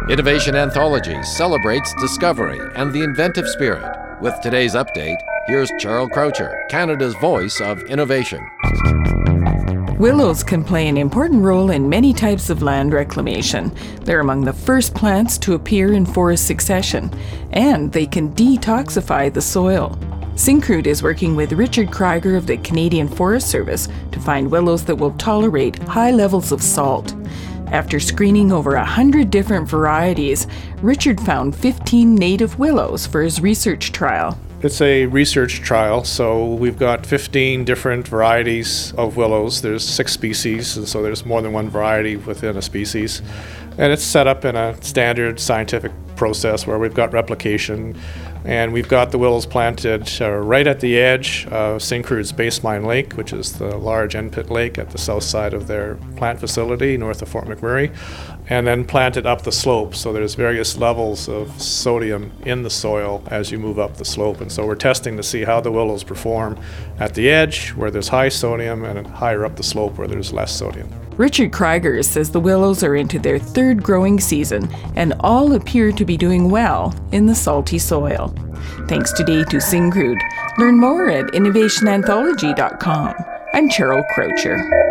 Innovation Anthology celebrates discovery and the inventive spirit. With today's update, here's Cheryl Croucher, Canada's voice of innovation. Willows can play an important role in many types of land reclamation. They're among the first plants to appear in forest succession, and they can detoxify the soil. Syncrude is working with Richard Krieger of the Canadian Forest Service to find willows that will tolerate high levels of salt. After screening over 100 different varieties, Richard found 15 native willows for his research trial. It's a research trial, so we've got 15 different varieties of willows. There's 6 species, and so there's more than one variety within a species. And it's set up in a standard scientific process where we've got replication, and we've got the willows planted right at the edge of Syncrude's Basemine Lake, which is the large end-pit lake at the south side of their plant facility north of Fort McMurray, and then planted up the slope. So there's various levels of sodium in the soil as you move up the slope, and so we're testing to see how the willows perform at the edge where there's high sodium and higher up the slope where there's less sodium. Richard Krieger says the willows are into their third growing season and all appear to be doing well in the salty soil. Thanks today to Syncrude. Learn more at innovationanthology.com. I'm Cheryl Croucher.